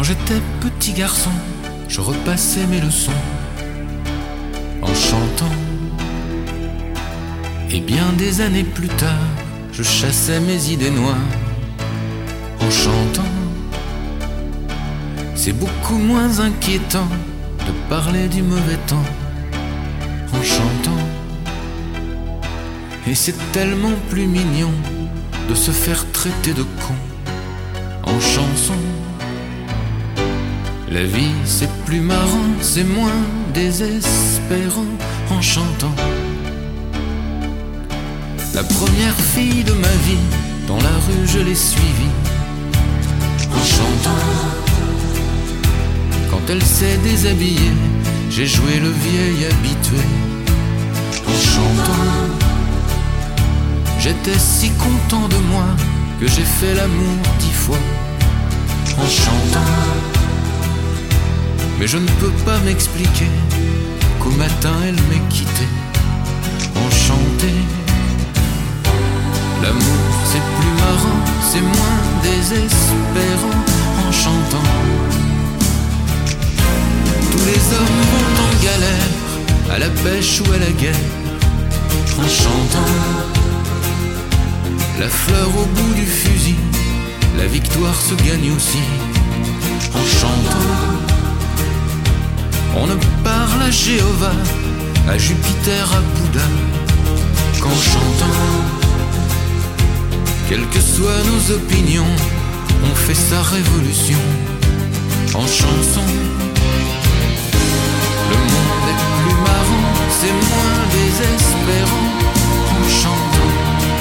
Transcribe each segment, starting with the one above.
j'étais petit garçon, je repassais mes leçons en chantant. Et bien des années plus tard, je chassais mes idées noires en chantant. C'est beaucoup moins inquiétant de parler du mauvais temps en chantant. Et c'est tellement plus mignon de se faire traiter de con en chanson. La vie c'est plus marrant, c'est moins désespérant en chantant. La première fille de ma vie, dans la rue je l'ai suivie en chantant. Quand elle s'est déshabillée, j'ai joué le vieil habitué en chantant. J'étais si content de moi que j'ai fait l'amour 10 fois en chantant. Mais je ne peux pas m'expliquer qu'au matin elle m'ait quitté enchanté. L'amour c'est plus marrant, c'est moins désespérant en chantant. Tous les hommes vont en galère, à la pêche ou à la guerre en chantant. La fleur au bout du fusil, la victoire se gagne aussi en chantant. On ne parle à Jéhovah, à Jupiter, à Bouddha qu'en chantant. Quelles que soient nos opinions, on fait sa révolution en chanson. Le monde est plus marrant, c'est moins désespérant en chantant.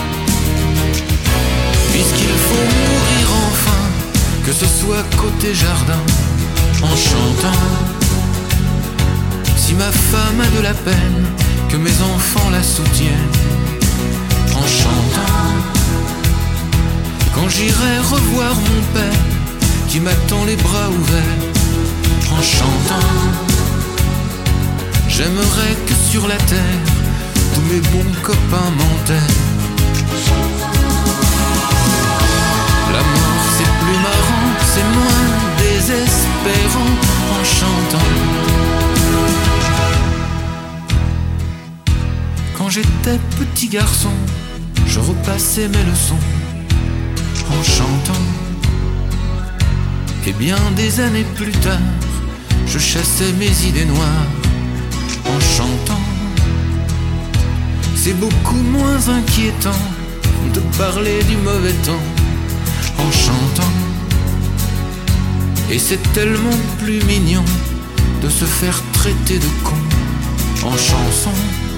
Puisqu'il faut mourir enfin, que ce soit côté jardin en chantant. Si ma femme a de la peine, que mes enfants la soutiennent en chantant. Quand j'irai revoir mon père, qui m'attend les bras ouverts en chantant. J'aimerais que sur la terre, tous mes bons copains m'enterrent. La mort c'est plus marrant, c'est moins désespérant en chantant. Quand j'étais petit garçon, je repassais mes leçons en chantant. Et bien des années plus tard, je chassais mes idées noires en chantant. C'est beaucoup moins inquiétant de parler du mauvais temps en chantant. Et c'est tellement plus mignon de se faire traiter de con en chanson.